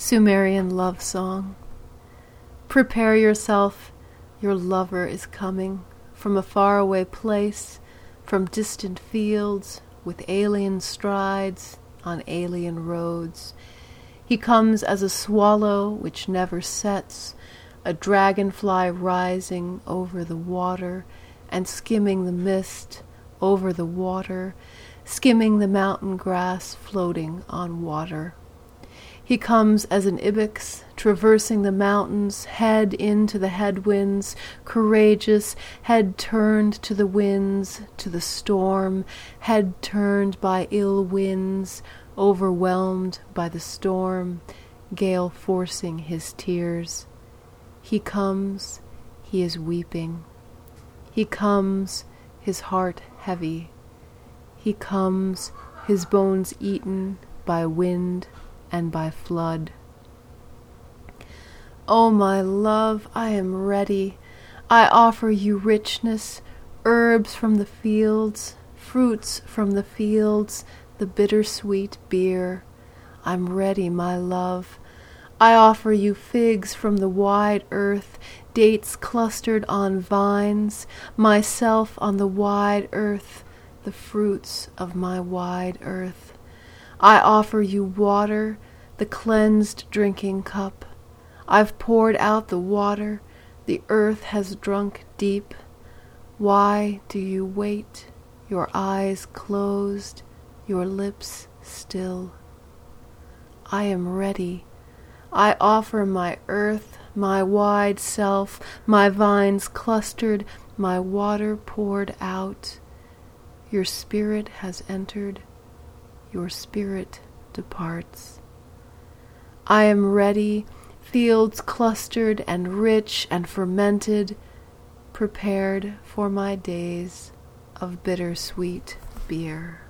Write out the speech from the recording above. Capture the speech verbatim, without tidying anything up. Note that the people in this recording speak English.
Sumerian Love Song. Prepare yourself, your lover is coming from a faraway place, from distant fields, with alien strides on alien roads. He comes as a swallow which never sets, a dragonfly rising over the water and skimming the mist over the water, skimming the mountain grass floating on water. He comes as an ibex, traversing the mountains, head into the headwinds, courageous, head turned to the winds, to the storm, head turned by ill winds, overwhelmed by the storm, gale forcing his tears. He comes, he is weeping. He comes, his heart heavy. He comes, his bones eaten by wind and by flood. O my love, I am ready. I offer you richness, herbs from the fields, fruits from the fields, the bittersweet beer. I'm ready, my love. I offer you figs from the wide earth, dates clustered on vines, myself on the wide earth, the fruits of my wide earth. I offer you water, the cleansed drinking cup. I've poured out the water, the earth has drunk deep. Why do you wait, your eyes closed, your lips still? I am ready. I offer my earth, my wide self, my vines clustered, my water poured out. Your spirit has entered, your spirit departs. I am ready, fields clustered and rich and fermented, prepared for my days of bittersweet beer.